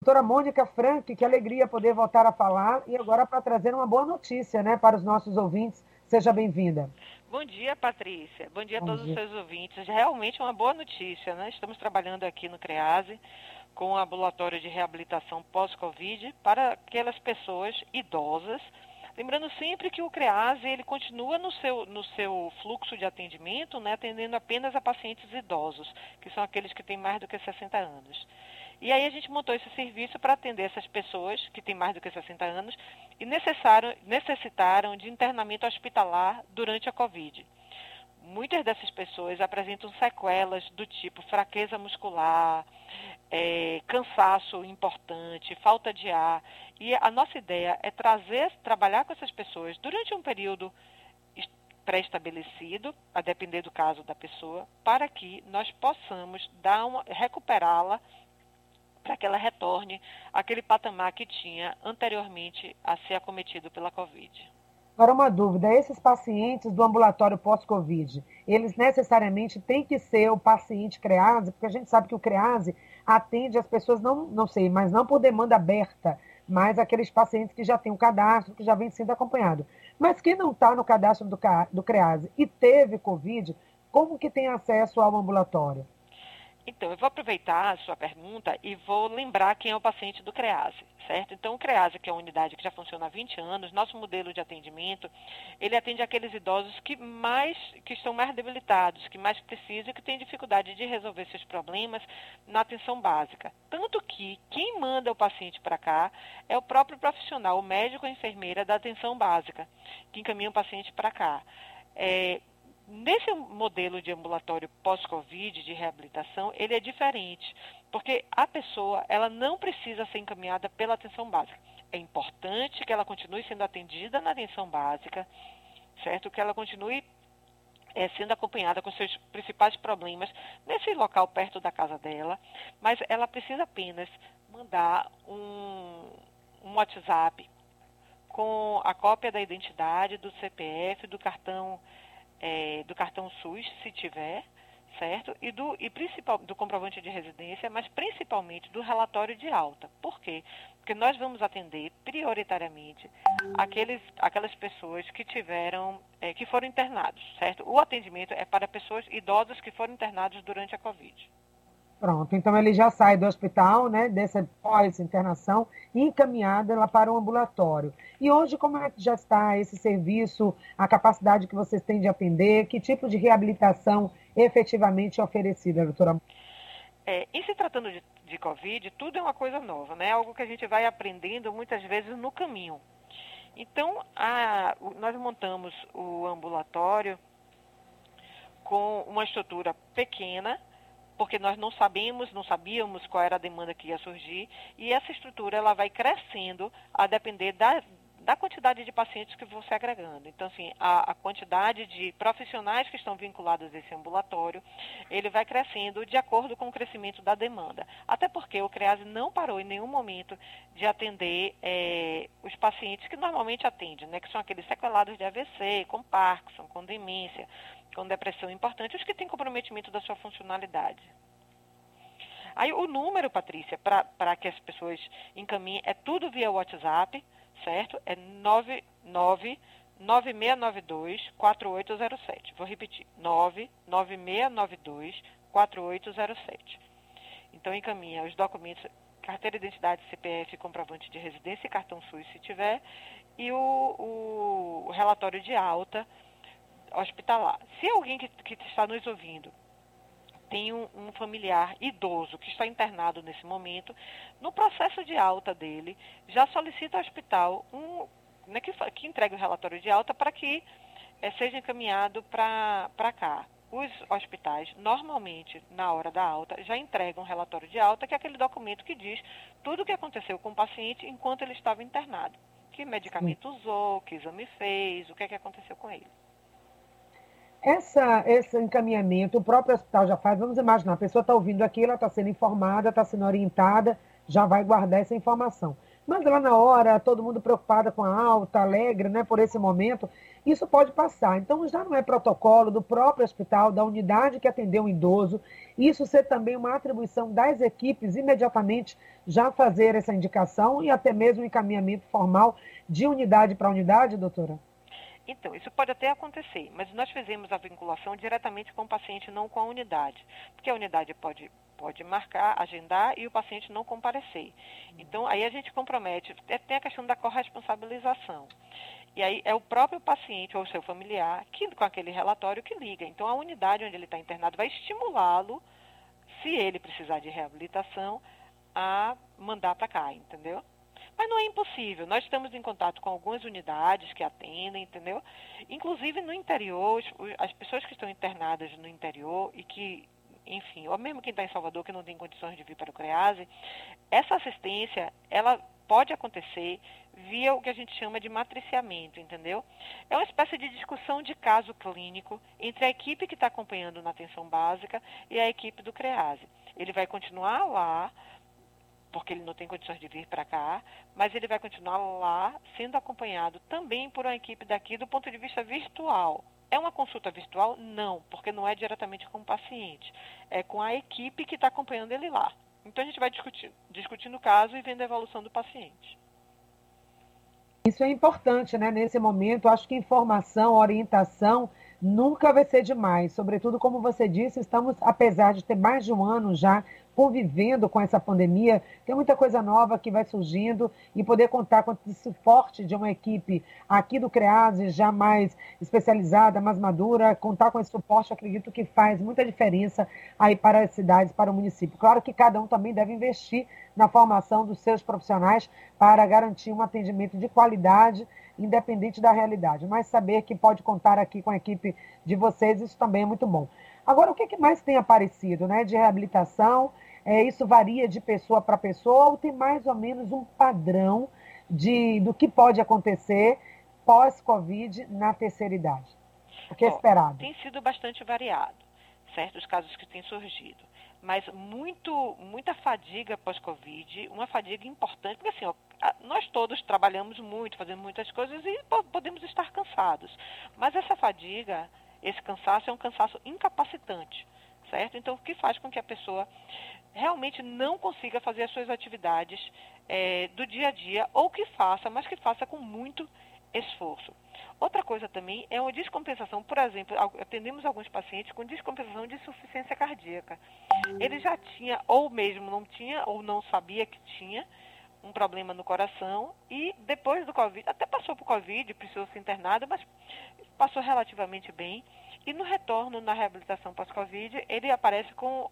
Doutora Mônica Frank, que alegria poder voltar a falar e agora para trazer uma boa notícia, né, para os nossos ouvintes. Seja bem-vinda. Bom dia, Patrícia. Bom dia a Bom todos os dia. seus ouvintes. Realmente uma boa notícia, né? Estamos trabalhando aqui no CREASE com o ambulatório de reabilitação pós-Covid para aquelas pessoas idosas. Lembrando sempre que o CREASE ele continua no seu fluxo de atendimento, né, atendendo apenas a pacientes idosos, que são aqueles que têm mais do que 60 anos. E aí a gente montou esse serviço para atender essas pessoas que têm mais do que 60 anos e necessitaram de internamento hospitalar durante a Covid. Muitas dessas pessoas apresentam sequelas do tipo fraqueza muscular, cansaço importante, falta de ar. E a nossa ideia é trabalhar com essas pessoas durante um período pré-estabelecido, a depender do caso da pessoa, para que nós possamos recuperá-la para que ela retorne àquele patamar que tinha anteriormente a ser acometido pela Covid. Agora, uma dúvida: esses pacientes do ambulatório pós-Covid, eles necessariamente têm que ser o paciente CREASE, porque a gente sabe que o CREASE atende as pessoas, não sei, mas não por demanda aberta, mas aqueles pacientes que já têm um cadastro, que já vem sendo acompanhado. Mas quem não está no cadastro do CREASE e teve Covid, como que tem acesso ao ambulatório? Então, eu vou aproveitar a sua pergunta e vou lembrar quem é o paciente do CREASE, certo? Então, o CREASE, que é uma unidade que já funciona há 20 anos, nosso modelo de atendimento, ele atende aqueles idosos que estão mais debilitados, que mais precisam e que têm dificuldade de resolver seus problemas na atenção básica. Tanto que quem manda o paciente para cá é o próprio profissional, o médico ou enfermeira da atenção básica, que encaminha o paciente para cá. Nesse modelo de ambulatório pós-Covid, de reabilitação, ele é diferente, porque a pessoa ela não precisa ser encaminhada pela atenção básica. É importante que ela continue sendo atendida na atenção básica, certo? Que ela continue sendo acompanhada com seus principais problemas nesse local perto da casa dela, mas ela precisa apenas mandar um WhatsApp com a cópia da identidade, do CPF, do cartão SUS, se tiver, certo? E do comprovante de residência, mas principalmente do relatório de alta. Por quê? Porque nós vamos atender prioritariamente aquelas pessoas que foram internados, certo? O atendimento é para pessoas idosas que foram internadas durante a Covid. Pronto, então ele já sai do hospital, né, dessa pós-internação, encaminhada lá para o ambulatório. E hoje, como é que já está esse serviço, a capacidade que vocês têm de atender, que tipo de reabilitação efetivamente é oferecida, doutora? Em se tratando de Covid, tudo é uma coisa nova, né? Algo que a gente vai aprendendo muitas vezes no caminho. Então, nós montamos o ambulatório com uma estrutura pequena, porque nós não sabíamos qual era a demanda que ia surgir, e essa estrutura ela vai crescendo a depender da quantidade de pacientes que vão se agregando. Então, assim, a quantidade de profissionais que estão vinculados a esse ambulatório, ele vai crescendo de acordo com o crescimento da demanda. Até porque o CREASE não parou em nenhum momento de atender os pacientes que normalmente atende, né, que são aqueles sequelados de AVC, com Parkinson, com demência, com depressão importante, os que têm comprometimento da sua funcionalidade. Aí o número, Patrícia, para que as pessoas encaminhem, é tudo via WhatsApp, certo? É 99692-4807. Vou repetir, 99692-4807. Então encaminha os documentos, carteira de identidade, CPF, comprovante de residência e cartão SUS, se tiver, e o relatório de alta hospitalar. Se alguém que está nos ouvindo tem um familiar idoso que está internado nesse momento, no processo de alta dele, já solicita ao hospital que entregue o relatório de alta para que seja encaminhado para cá. Os hospitais, normalmente, na hora da alta, já entregam um relatório de alta, que é aquele documento que diz tudo o que aconteceu com o paciente enquanto ele estava internado. Que medicamento usou, que exame fez, o que aconteceu com ele. Esse encaminhamento, o próprio hospital já faz, vamos imaginar, a pessoa está ouvindo aqui, ela está sendo informada, está sendo orientada, já vai guardar essa informação. mas lá na hora, todo mundo preocupado com a alta, alegre, né, por esse momento, isso pode passar. Então, já não é protocolo do próprio hospital, da unidade que atendeu o idoso, isso ser também uma atribuição das equipes, imediatamente já fazer essa indicação e até mesmo um encaminhamento formal de unidade para unidade, doutora? Então, isso pode até acontecer, mas nós fizemos a vinculação diretamente com o paciente, não com a unidade, porque a unidade pode marcar, agendar e o paciente não comparecer. Então, aí a gente compromete, tem a questão da corresponsabilização. E aí é o próprio paciente ou o seu familiar, que, com aquele relatório, que liga. Então, a unidade onde ele está internado vai estimulá-lo, se ele precisar de reabilitação, a mandar para cá, entendeu? Mas não é impossível. Nós estamos em contato com algumas unidades que atendem, entendeu? Inclusive no interior, as pessoas que estão internadas no interior e que, enfim, ou mesmo quem está em Salvador que não tem condições de vir para o CREASE, essa assistência, ela pode acontecer via o que a gente chama de matriciamento, entendeu? É uma espécie de discussão de caso clínico entre a equipe que está acompanhando na atenção básica e a equipe do CREASE. Ele vai continuar lá, porque ele não tem condições de vir para cá, mas ele vai continuar lá sendo acompanhado também por uma equipe daqui do ponto de vista virtual. É uma consulta virtual? Não, porque não é diretamente com o paciente, é com a equipe que está acompanhando ele lá. Então a gente vai discutindo o caso e vendo a evolução do paciente. Isso é importante, né? Nesse momento, acho que informação, orientação nunca vai ser demais. Sobretudo, como você disse, estamos, apesar de ter mais de um ano já convivendo com essa pandemia, tem muita coisa nova que vai surgindo e poder contar com esse suporte de uma equipe aqui do CREASE, já mais especializada, mais madura, contar com esse suporte, acredito que faz muita diferença aí para as cidades, para o município. Claro que cada um também deve investir na formação dos seus profissionais para garantir um atendimento de qualidade, independente da realidade. Mas saber que pode contar aqui com a equipe de vocês, isso também é muito bom. Agora, o que mais tem aparecido, né, de reabilitação? Isso varia de pessoa para pessoa ou tem mais ou menos um padrão do que pode acontecer pós-Covid na terceira idade? O que é esperado? Tem sido bastante variado, certo? Os casos que têm surgido. Mas muita fadiga pós-Covid, uma fadiga importante, porque assim, nós todos trabalhamos muito, fazemos muitas coisas e podemos estar cansados. Mas essa fadiga, esse cansaço é um cansaço incapacitante, certo? Então, o que faz com que a pessoa realmente não consiga fazer as suas atividades do dia a dia, ou que faça, mas que faça com muito esforço. Outra coisa também é uma descompensação. Por exemplo, atendemos alguns pacientes com descompensação de insuficiência cardíaca. Ele já tinha, ou mesmo não tinha, ou não sabia que tinha um problema no coração e depois do Covid, até passou por Covid, precisou ser internado, mas passou relativamente bem. E no retorno, na reabilitação pós-Covid, ele aparece com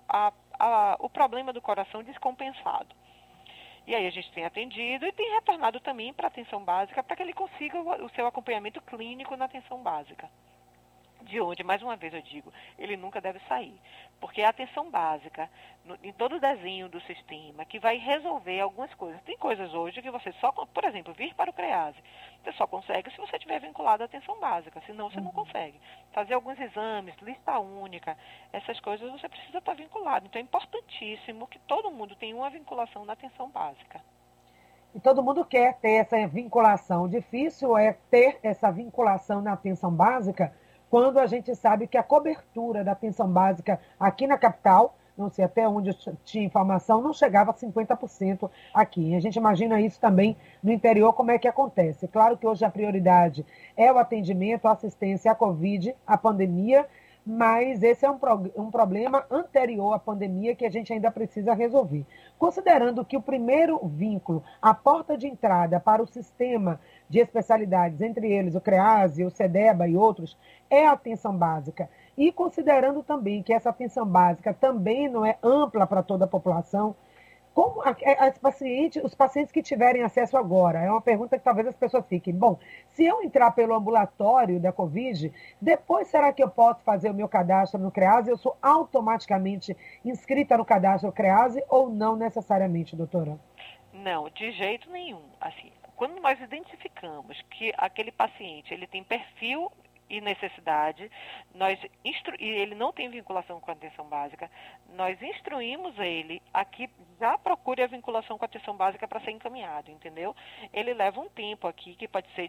o problema do coração descompensado. E aí a gente tem atendido e tem retornado também para a atenção básica para que ele consiga o seu acompanhamento clínico na atenção básica. De onde, mais uma vez eu digo, ele nunca deve sair. Porque a atenção básica, em todo o desenho do sistema, que vai resolver algumas coisas. Tem coisas hoje que você só, por exemplo, vir para o CREASE, você só consegue se você estiver vinculado à atenção básica, senão você não consegue. Fazer alguns exames, lista única, essas coisas você precisa estar vinculado. Então é importantíssimo que todo mundo tenha uma vinculação na atenção básica. E todo mundo quer ter essa vinculação. O difícil é ter essa vinculação na atenção básica quando a gente sabe que a cobertura da atenção básica aqui na capital, não sei até onde eu tinha informação, não chegava a 50% aqui. E a gente imagina isso também no interior, como é que acontece. Claro que hoje a prioridade é o atendimento, a assistência à Covid, à pandemia, mas esse é um problema anterior à pandemia que a gente ainda precisa resolver. Considerando que o primeiro vínculo, a porta de entrada para o sistema de especialidades, entre eles o CREASE, o CEDEBA e outros, é a atenção básica. E considerando também que essa atenção básica também não é ampla para toda a população, como os pacientes que tiverem acesso agora, é uma pergunta que talvez as pessoas fiquem, bom, se eu entrar pelo ambulatório da Covid, depois será que eu posso fazer o meu cadastro no CREASE? Eu sou automaticamente inscrita no cadastro CREASE ou não necessariamente, doutora? Não, de jeito nenhum. Assim, quando nós identificamos que aquele paciente ele tem perfil e necessidade, e ele não tem vinculação com a atenção básica, nós instruímos ele a que já procure a vinculação com a atenção básica para ser encaminhado, entendeu? Ele leva um tempo aqui, que pode ser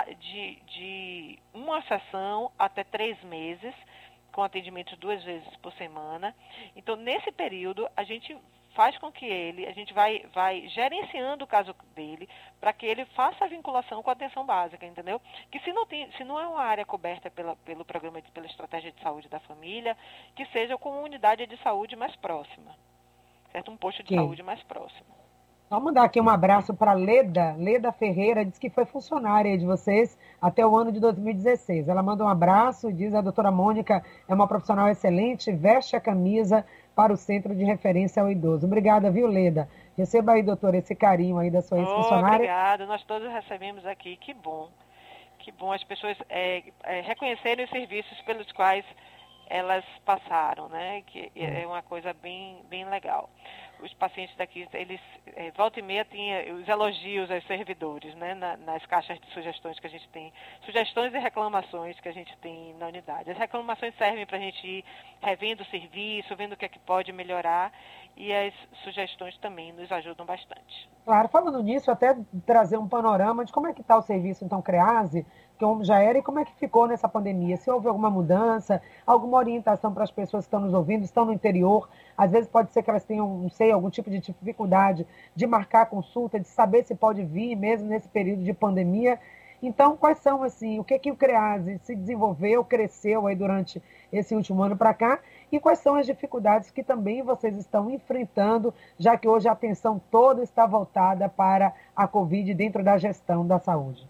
de uma sessão até 3 meses, com atendimento 2 vezes por semana. Então, nesse período, a gente faz com que a gente vai gerenciando o caso dele para que ele faça a vinculação com a atenção básica, entendeu? Que se não é uma área coberta pelo programa, pela estratégia de saúde da família, que seja com uma unidade de saúde mais próxima, certo? Um posto de saúde mais próximo. Vamos mandar aqui um abraço para Leda Ferreira, diz que foi funcionária de vocês até o ano de 2016. Ela manda um abraço, diz a doutora Mônica é uma profissional excelente, veste a camisa para o Centro de Referência ao Idoso. Obrigada, viu, Leda? Receba aí, doutora, esse carinho aí da sua ex-funcionária. Obrigada, nós todos recebemos aqui, que bom as pessoas reconhecerem os serviços pelos quais elas passaram, né? Que é uma coisa bem legal. Os pacientes daqui, eles, volta e meia, tem os elogios aos servidores, né? Nas caixas de sugestões que a gente tem, sugestões e reclamações que a gente tem na unidade. As reclamações servem para a gente ir revendo o serviço, vendo o que é que pode melhorar, e as sugestões também nos ajudam bastante. Claro, falando nisso, até trazer um panorama de como é que está o serviço, então, CREASE, como já era, e como é que ficou nessa pandemia? Se houve alguma mudança, alguma orientação para as pessoas que estão nos ouvindo, estão no interior, às vezes pode ser que elas tenham, não sei, algum tipo de dificuldade de marcar a consulta, de saber se pode vir mesmo nesse período de pandemia. Então, quais são, assim, o que o CREASE se desenvolveu, cresceu aí durante esse último ano para cá, e quais são as dificuldades que também vocês estão enfrentando, já que hoje a atenção toda está voltada para a Covid dentro da gestão da saúde?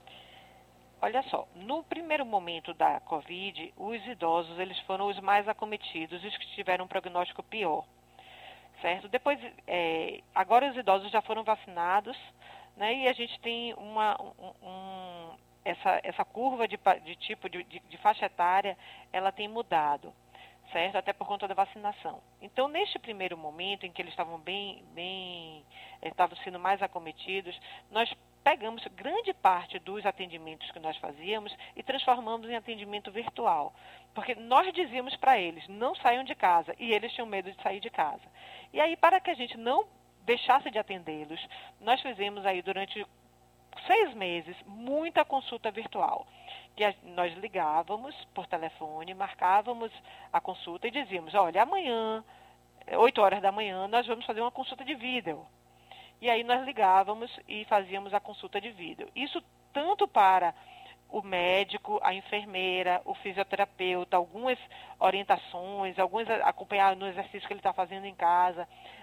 Olha só, no primeiro momento da Covid, os idosos eles foram os mais acometidos, os que tiveram um prognóstico pior, certo? Depois, agora os idosos já foram vacinados, né? E a gente tem essa curva de faixa etária, ela tem mudado, certo? Até por conta da vacinação. Então, neste primeiro momento em que eles estavam estavam sendo mais acometidos, nós pegamos grande parte dos atendimentos que nós fazíamos e transformamos em atendimento virtual. Porque nós dizíamos para eles, não saiam de casa, e eles tinham medo de sair de casa. E aí, para que a gente não deixasse de atendê-los, nós fizemos aí durante 6 meses muita consulta virtual. Que nós ligávamos por telefone, marcávamos a consulta e dizíamos, olha, amanhã, 8 horas da manhã, nós vamos fazer uma consulta de vídeo. E aí nós ligávamos e fazíamos a consulta de vídeo. Isso tanto para o médico, a enfermeira, o fisioterapeuta, algumas orientações, acompanhar no exercício que ele está fazendo em casa,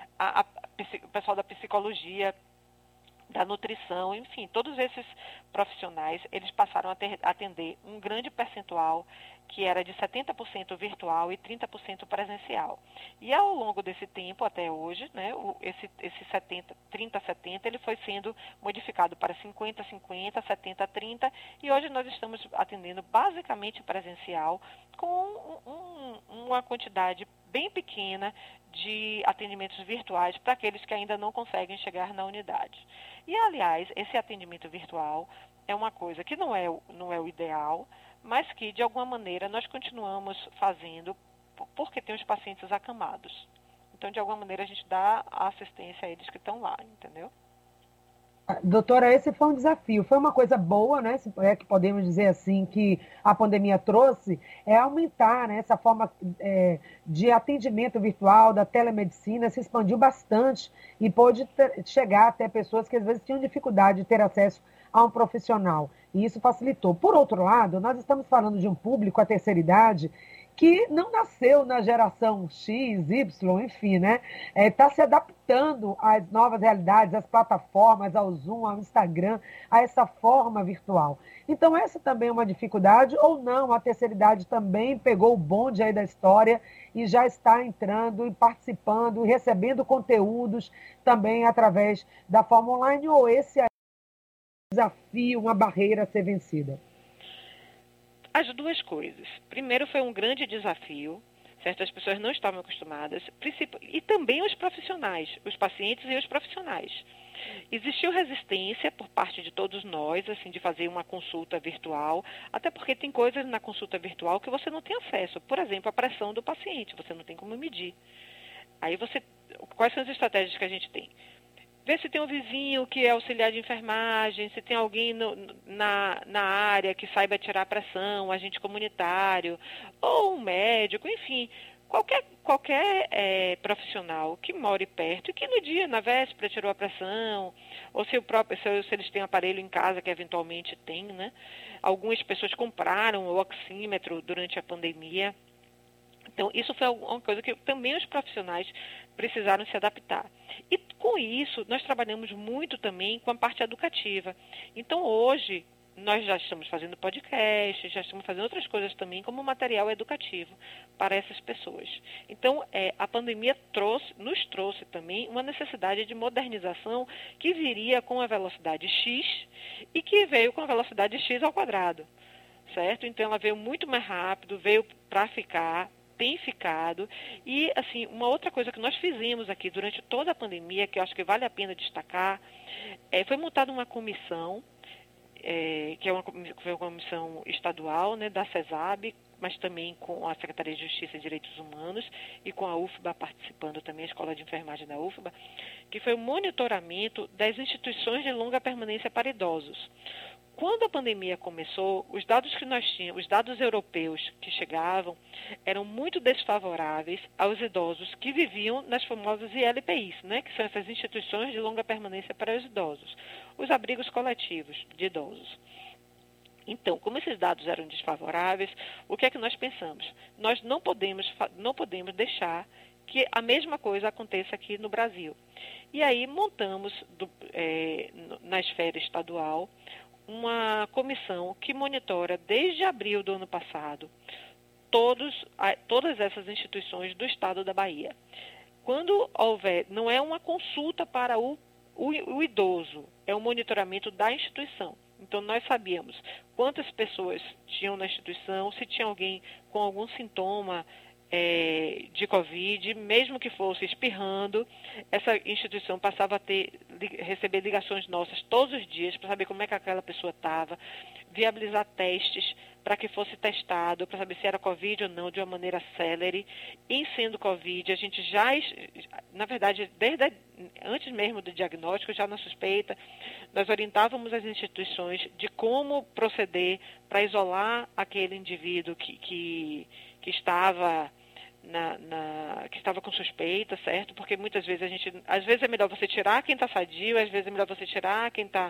o pessoal da psicologia, da nutrição, enfim, todos esses profissionais, eles passaram a atender um grande percentual que era de 70% virtual e 30% presencial. E ao longo desse tempo, até hoje, né, esse 30-70, ele foi sendo modificado para 50-50, 70-30, e hoje nós estamos atendendo basicamente presencial com uma quantidade bem pequena de atendimentos virtuais para aqueles que ainda não conseguem chegar na unidade. E, aliás, esse atendimento virtual é uma coisa que não é o ideal, mas que, de alguma maneira, nós continuamos fazendo porque tem os pacientes acamados. Então, de alguma maneira, a gente dá a assistência a eles que estão lá, entendeu? Doutora, esse foi um desafio, foi uma coisa boa, né? Se é que podemos dizer assim, que a pandemia trouxe, é aumentar, né, essa forma de atendimento virtual, da telemedicina, se expandiu bastante e pôde chegar até pessoas que às vezes tinham dificuldade de ter acesso a um profissional, e isso facilitou. Por outro lado, nós estamos falando de um público, a terceira idade, que não nasceu na geração X, Y, enfim, né? Está se adaptando às novas realidades, às plataformas, ao Zoom, ao Instagram, a essa forma virtual. Então, essa também é uma dificuldade, ou não? A terceira idade também pegou o bonde aí da história e já está entrando e participando, e recebendo conteúdos também através da forma online, ou esse é um desafio, uma barreira a ser vencida? As duas coisas. Primeiro, foi um grande desafio, certo? As pessoas não estavam acostumadas, e também os profissionais, os pacientes e os profissionais. Existiu resistência por parte de todos nós, assim, de fazer uma consulta virtual, até porque tem coisas na consulta virtual que você não tem acesso. Por exemplo, a pressão do paciente, você não tem como medir. Aí quais são as estratégias que a gente tem? Ver se tem um vizinho que é auxiliar de enfermagem, se tem alguém na área que saiba tirar a pressão, um agente comunitário, ou um médico, enfim, qualquer profissional que more perto e que no dia, na véspera, tirou a pressão, ou se eles têm aparelho em casa, que eventualmente tem, né? Algumas pessoas compraram o oxímetro durante a pandemia. Então, isso foi uma coisa que também os profissionais precisaram se adaptar. E com isso, nós trabalhamos muito também com a parte educativa. Então, hoje, nós já estamos fazendo podcast, já estamos fazendo outras coisas também como material educativo para essas pessoas. Então, a pandemia nos trouxe também uma necessidade de modernização que viria com a velocidade X e que veio com a velocidade X ao quadrado, certo? Então, ela veio muito mais rápido, veio para ficar, tem ficado. E, assim, uma outra coisa que nós fizemos aqui durante toda a pandemia, que eu acho que vale a pena destacar, foi montada uma comissão, foi uma comissão estadual, né, da CESAB, mas também com a Secretaria de Justiça e Direitos Humanos e com a UFBA participando também, a Escola de Enfermagem da UFBA, que foi o monitoramento das instituições de longa permanência para idosos. Quando a pandemia começou, os dados que nós tínhamos, os dados europeus que chegavam, eram muito desfavoráveis aos idosos que viviam nas famosas ILPIs, né, que são essas instituições de longa permanência para os idosos, os abrigos coletivos de idosos. Então, como esses dados eram desfavoráveis, o que é que nós pensamos? Nós não podemos deixar que a mesma coisa aconteça aqui no Brasil. E aí montamos, na esfera estadual, uma comissão que monitora desde abril do ano passado todas essas instituições do estado da Bahia. Quando houver, não é uma consulta para o idoso, é um monitoramento da instituição. Então, nós sabíamos quantas pessoas tinham na instituição, se tinha alguém com algum sintoma de Covid, mesmo que fosse espirrando, essa instituição passava a receber ligações nossas todos os dias para saber como é que aquela pessoa estava, viabilizar testes para que fosse testado, para saber se era Covid ou não, de uma maneira célere. E sendo Covid, a gente já, na verdade, antes mesmo do diagnóstico, já na suspeita, nós orientávamos as instituições de como proceder para isolar aquele indivíduo que estava que estava com suspeita, certo? Porque muitas vezes às vezes é melhor você tirar quem está sadio, às vezes é melhor você tirar quem está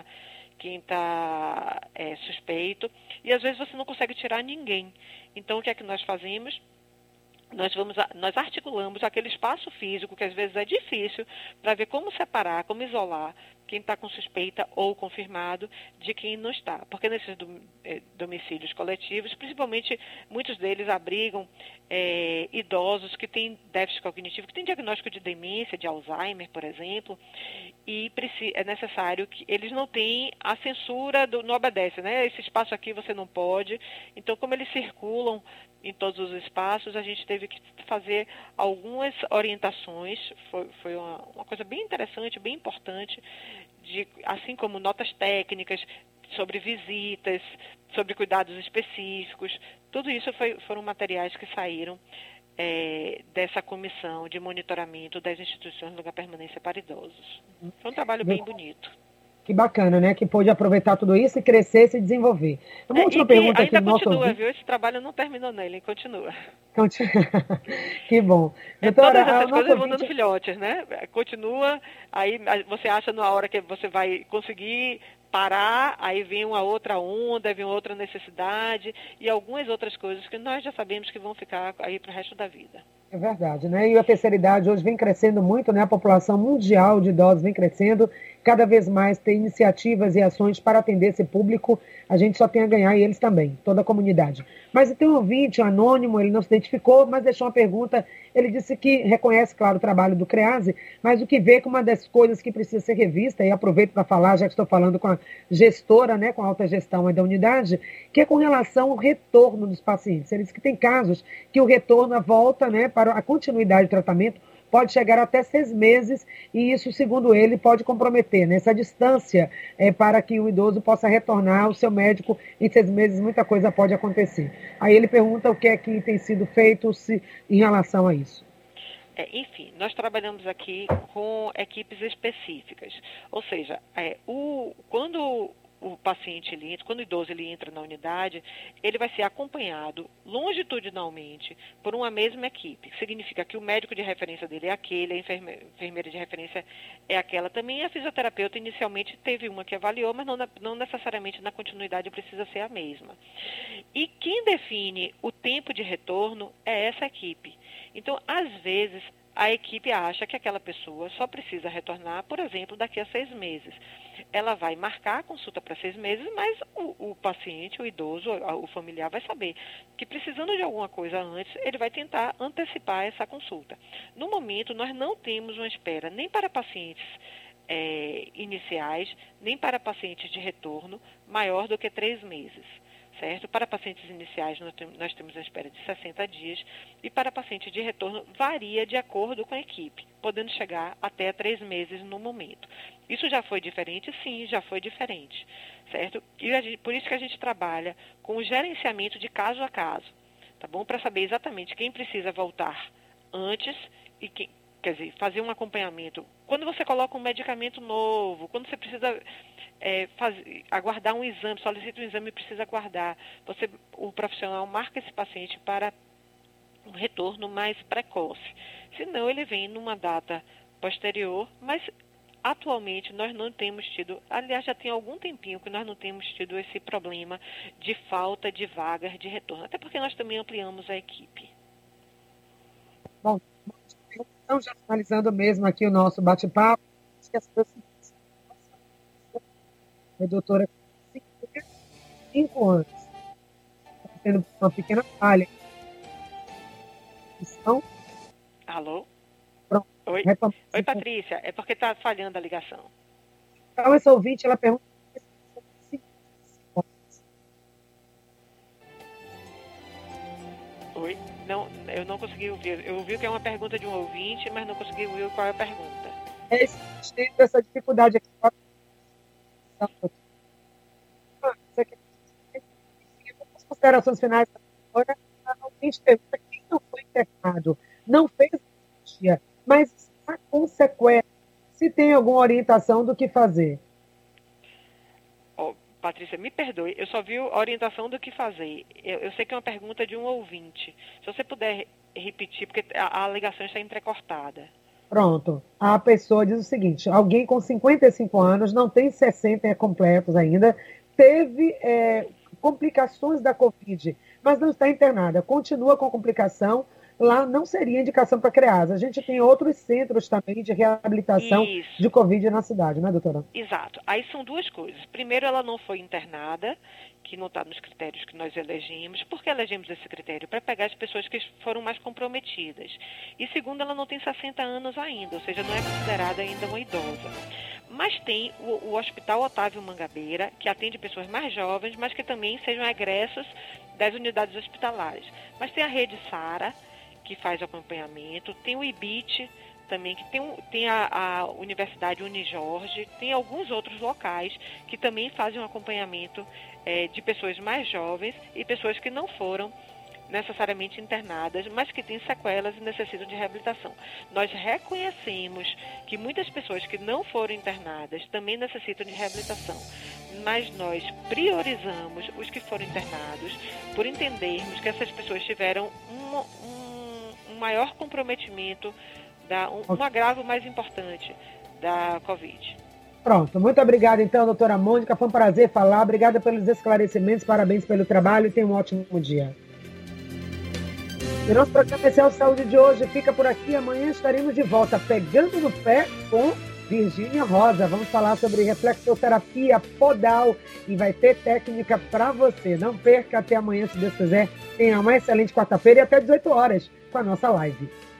suspeito, e às vezes você não consegue tirar ninguém. Então, o que é que nós fazemos? Nós articulamos aquele espaço físico, que às vezes é difícil, para ver como separar, como isolar quem está com suspeita ou confirmado de quem não está. Porque nesses domicílios coletivos, principalmente, muitos deles abrigam idosos que têm déficit cognitivo, que têm diagnóstico de demência, de Alzheimer, por exemplo, e é necessário que eles não tenham a censura, não obedece, né? Esse espaço aqui você não pode. Então, como eles circulam em todos os espaços, a gente teve que fazer algumas orientações, foi uma coisa bem interessante, bem importante, assim como notas técnicas sobre visitas, sobre cuidados específicos, tudo isso foram materiais que saíram dessa comissão de monitoramento das instituições de longa permanência para idosos. Foi um trabalho bem bonito. Que bacana, né? Que pôde aproveitar tudo isso e crescer, se desenvolver. Uma última pergunta aqui do nosso continua, viu? Esse trabalho não terminou nele, continua. Que bom. Doutora, todas essas coisas vão dando filhotes, né? Continua, aí você acha na hora que você vai conseguir parar, aí vem uma outra onda, vem outra necessidade e algumas outras coisas que nós já sabemos que vão ficar aí para o resto da vida. É verdade, né? E a terceira idade hoje vem crescendo muito, né? A população mundial de idosos vem crescendo, cada vez mais tem iniciativas e ações para atender esse público, a gente só tem a ganhar e eles também, toda a comunidade. Mas tem um ouvinte, um anônimo, ele não se identificou, mas deixou uma pergunta, ele disse que reconhece, claro, o trabalho do CREASE, mas o que vê como uma das coisas que precisa ser revista, e aproveito para falar, já que estou falando com a gestora, né, com a alta gestão da unidade, que é com relação ao retorno dos pacientes. Ele disse que tem casos que o retorno, a volta, né, para a continuidade do tratamento pode chegar até 6 meses, e isso, segundo ele, pode comprometer, né? Essa distância para que o idoso possa retornar ao seu médico em 6 meses, muita coisa pode acontecer. Aí ele pergunta o que é que tem sido feito em relação a isso. Enfim, nós trabalhamos aqui com equipes específicas, ou seja, quando o paciente entra, quando o idoso ele entra na unidade, ele vai ser acompanhado longitudinalmente por uma mesma equipe. Significa que o médico de referência dele é aquele, a enfermeira de referência é aquela também, e a fisioterapeuta inicialmente teve uma que avaliou, mas não necessariamente na continuidade precisa ser a mesma. E quem define o tempo de retorno é essa equipe. Então, às vezes, a equipe acha que aquela pessoa só precisa retornar, por exemplo, daqui a 6 meses. Ela vai marcar a consulta para 6 meses, mas o paciente, o idoso, o familiar vai saber que precisando de alguma coisa antes, ele vai tentar antecipar essa consulta. No momento, nós não temos uma espera nem para pacientes iniciais, nem para pacientes de retorno maior do que 3 meses. Certo? Para pacientes iniciais, nós temos a espera de 60 dias e para pacientes de retorno varia de acordo com a equipe, podendo chegar até 3 meses no momento. Isso já foi diferente? Sim, já foi diferente, certo? E por isso que a gente trabalha com o gerenciamento de caso a caso, tá bom? Para saber exatamente quem precisa voltar antes e quer dizer, fazer um acompanhamento. Quando você coloca um medicamento novo, quando você precisa aguardar um exame, solicita um exame e precisa aguardar, o profissional marca esse paciente para um retorno mais precoce. Senão ele vem numa data posterior, mas atualmente nós não temos tido, aliás já tem algum tempinho que nós não temos tido esse problema de falta de vagas de retorno, até porque nós também ampliamos a equipe. Bom, então já finalizando mesmo aqui o nosso bate-papo, acho que as pessoas a doutora 5 anos. Está tendo uma pequena falha. Então, alô? Pronto. Oi, Patrícia. É porque está falhando a ligação. Então, essa ouvinte, ela pergunta... Oi? Não, eu não consegui ouvir. Eu ouvi que é uma pergunta de um ouvinte, mas não consegui ouvir qual é a pergunta. Essa dificuldade aqui. As considerações finais da doutora, a gente pergunta quem não foi internado, não fez cirurgia, mas está com sequela, se tem alguma orientação do que fazer. Patrícia, me perdoe, eu só vi a orientação do que fazer. Eu sei que é uma pergunta de um ouvinte. Se você puder repetir, porque a ligação está entrecortada. Pronto. A pessoa diz o seguinte, alguém com 55 anos, não tem 60 completos ainda, teve complicações da Covid, mas não está internada, continua com complicação, lá não seria indicação para CREASA. A gente tem outros centros também de reabilitação de Covid na cidade, né, doutora? Exato. Aí são duas coisas. Primeiro, ela não foi internada, que não está nos critérios que nós elegemos. Por que elegemos esse critério? Para pegar as pessoas que foram mais comprometidas. E segundo, ela não tem 60 anos ainda, ou seja, não é considerada ainda uma idosa. Mas tem o Hospital Otávio Mangabeira, que atende pessoas mais jovens, mas que também sejam egressos das unidades hospitalares. Mas tem a Rede Sara, que faz acompanhamento, tem o IBIT também, que tem a Universidade Unijorge, tem alguns outros locais que também fazem um acompanhamento de pessoas mais jovens e pessoas que não foram necessariamente internadas, mas que têm sequelas e necessitam de reabilitação. Nós reconhecemos que muitas pessoas que não foram internadas também necessitam de reabilitação, mas nós priorizamos os que foram internados por entendermos que essas pessoas tiveram um maior comprometimento, um agravo mais importante da Covid. Pronto, muito obrigada então, doutora Mônica, foi um prazer falar, obrigada pelos esclarecimentos, parabéns pelo trabalho e tenha um ótimo dia. E nosso programa especial Saúde de hoje fica por aqui, amanhã estaremos de volta, pegando no pé com Virgínia Rosa, vamos falar sobre reflexoterapia podal e vai ter técnica para você, não perca, até amanhã se Deus quiser, tenha uma excelente quarta-feira e até 18 horas com a nossa live.